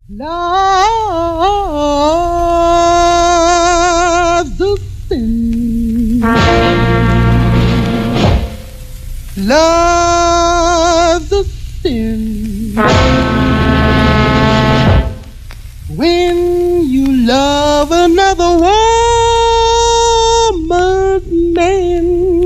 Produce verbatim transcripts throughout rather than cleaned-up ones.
Love's the sin. Love's the sin. When you love another woman's man.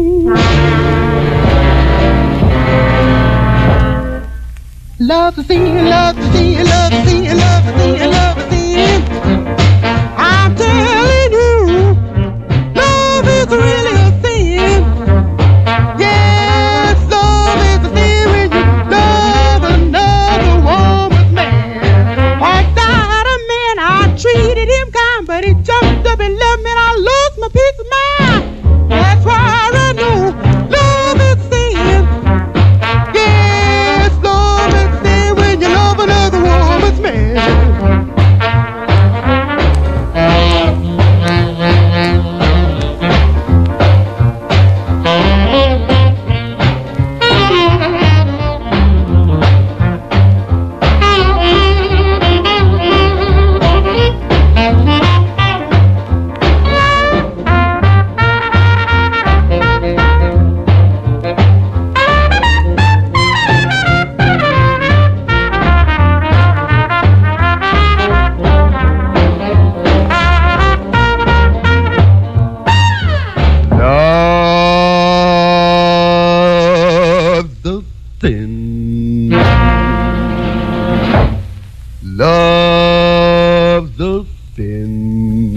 Love the sin, love the sin, love the sin, love the sin, love the sin. I'm telling you, love is really a sin. Yes, love is a sin when you love another woman's man. Once I had a man, I treated him kind, but he jumped up and left me and I lost my peace of mind. That's why I know love is a sin. Yes, love is a sin when you love another woman's man. Love's the sin.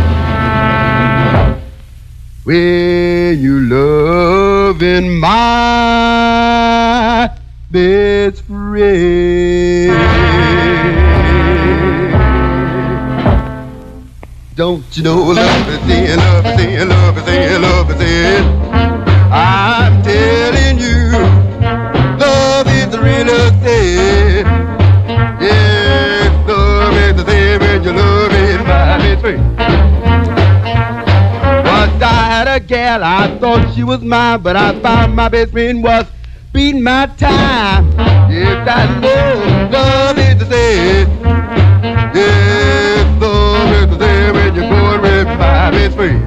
When you loving my best friend. Don't you know love is sin, love is sin, love is sin, love is sin. I'm telling you, love is really a sin. Yes, love is the same when you love it by best friend. Once I had a gal, I thought she was mine, but I found my best friend was beating my time. Yes, I know love is the same. Yes, love is the same when you're going with my best friend.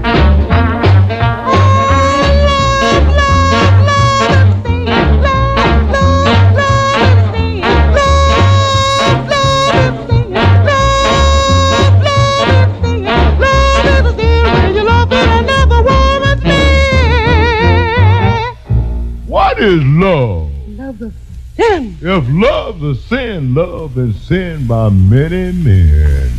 What is love? Love the sin. If love is sin, love is sin by many men.